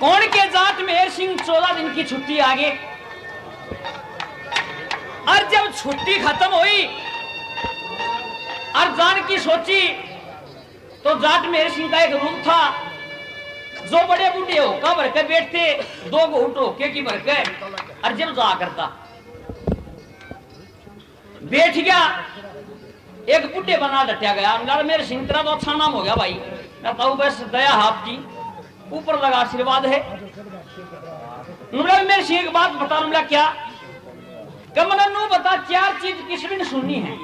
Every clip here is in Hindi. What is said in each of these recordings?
कौन के जाट मेहर सिंह 14 दिन की छुट्टी आ गई। और जब छुट्टी खत्म हुई और जान की सोची तो जाट मेहर सिंह का एक रूम था जो बड़े बूढ़े होका भर के बैठते 2 घूंट होके की भर के और जब जा करता बैठ गया एक बुढ़े बना डटिया गया अंगार मेरे सिंह तेरा तो अच्छा नाम हो गया भाई मैं कहूँ बस दया आपकी ऊपर लगा आशीर्वाद है। मेरे सिंह एक बात बता नुमला क्या कमना नू बता 4 चीज किसी भी ने सुननी है।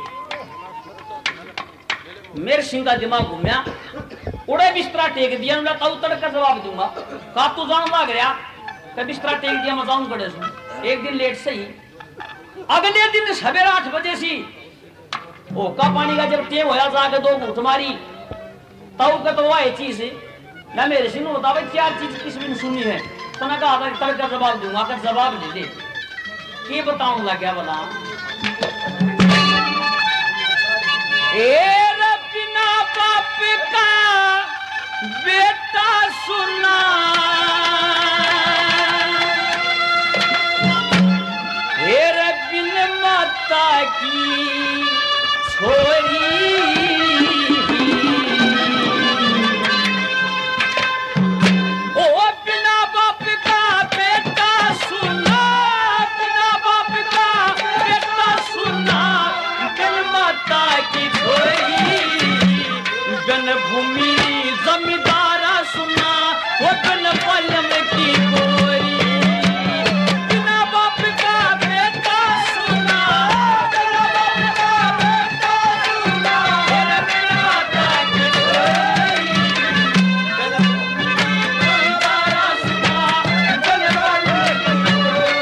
मेरे सिंह का दिमाग घूमया उड़े बिस्तरा टेक दिया नुमला कहूँ तड़का जवाब दूंगा का तू जान लग रहा कभी बिस्तरा टेक दिया मैं जाऊं बड़े सुन एक दिन लेट सही अगले दिन सवेरा 8 बजे सी ओका पानी का जब टेम होया जाके 2 घूंट मारी तब का तो वह चीज ना मेरे सिंह बता भाई 4 चीज किस भी सुनी है तो मैं कहा तड़का जवाब दूंगा अगर जवाब दे दे ये बताऊं लग गया बता बिना बाप का बेटा सुना बिन माता की छोरी भूमि जमींदारा सुना वो बिन पलम की गोरी बिना बाप का बेटा सुना बिना बाप का बेटा सुना बिना माता की गोरी बिन जमींदारा सुना बिन पलम की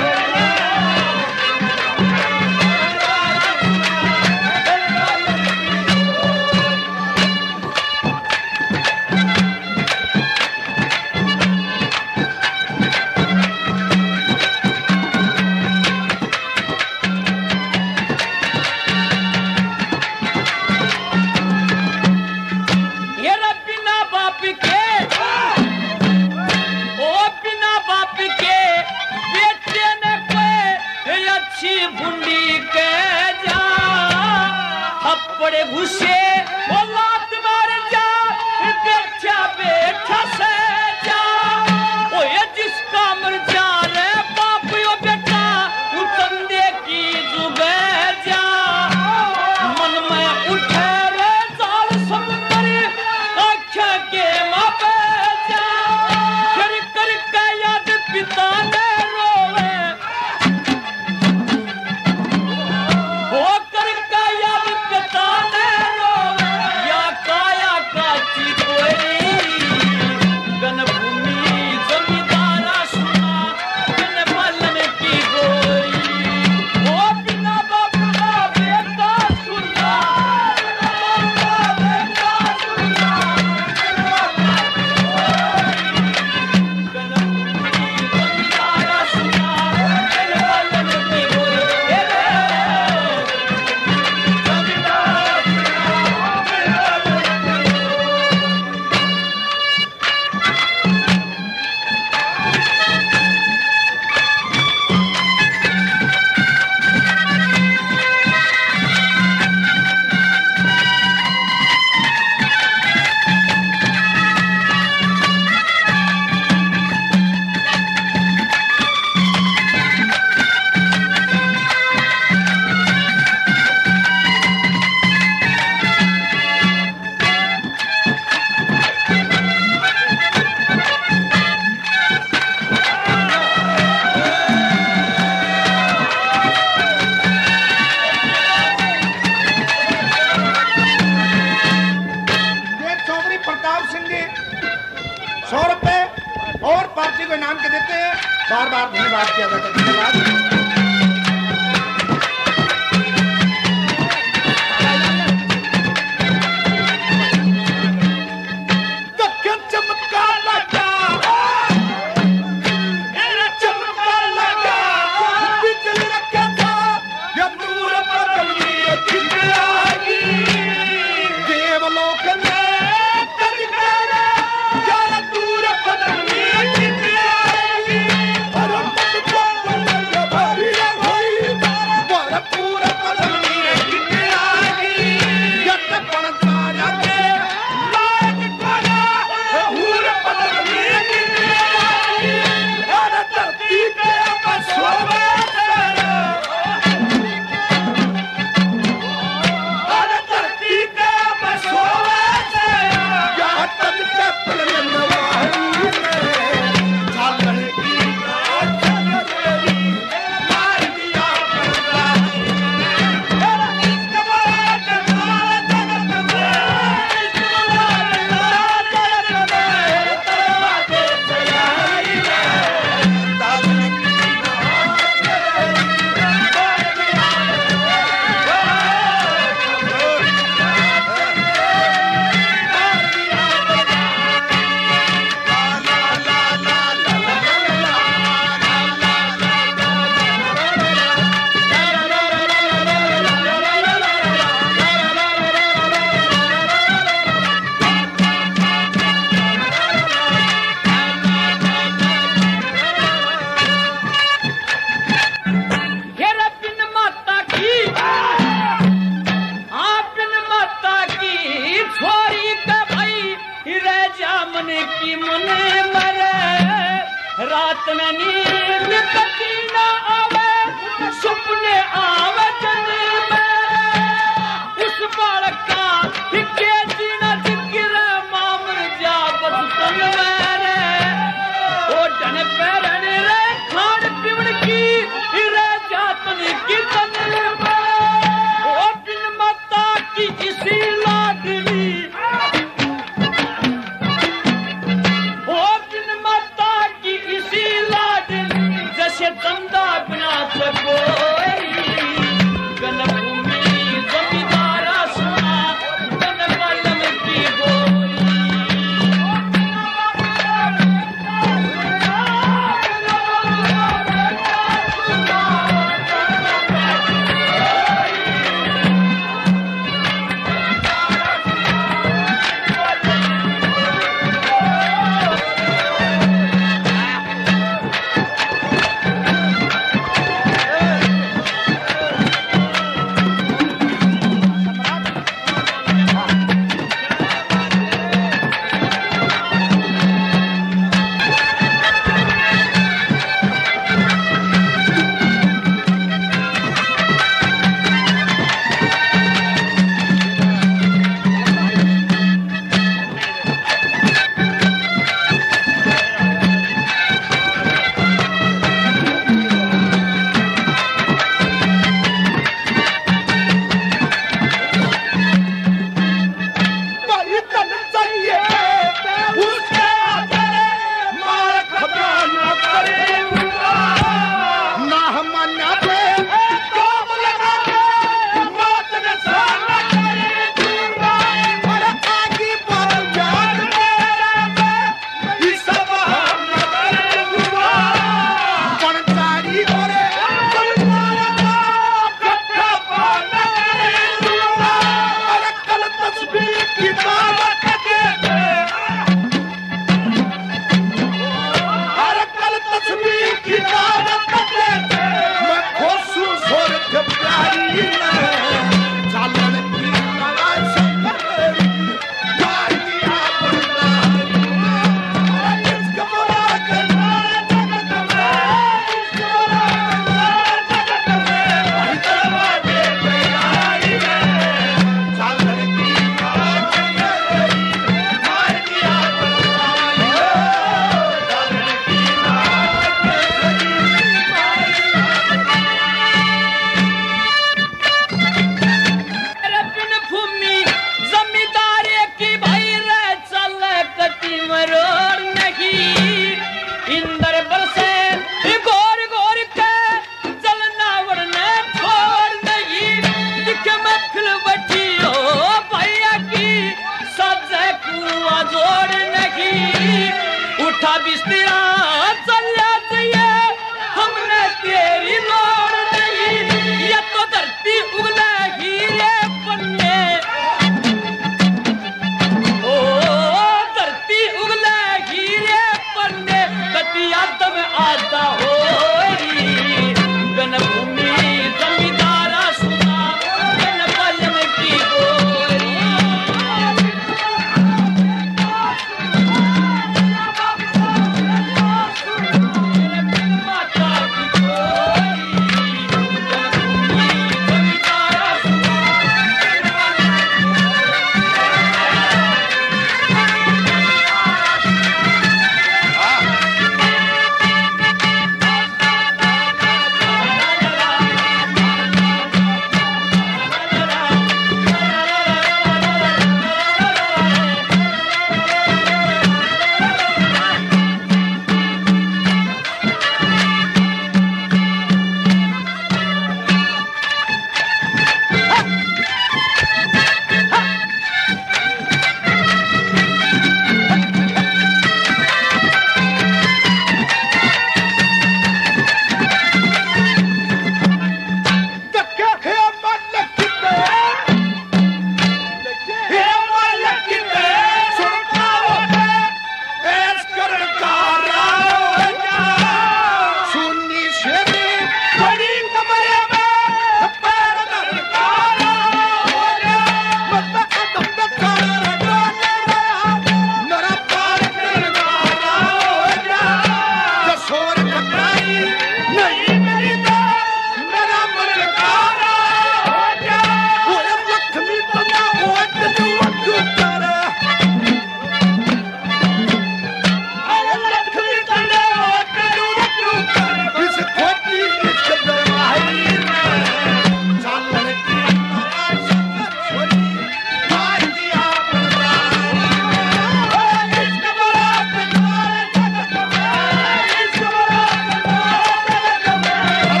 बड़े घुसे वो लात मार जा बैठा बैठा से जा ओ ये जिसका मर जा रे बाप यो बेटा उतंदे की जुगे जा मन में उठे रे जाल समुंदरी आँख के मापे जा कर कर के याद पिता ने रोवे वो कर के याद पिता बार-बार धन्यवाद किया जाता है। धन्यवाद। देवलोक में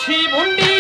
अच्छी भुंडी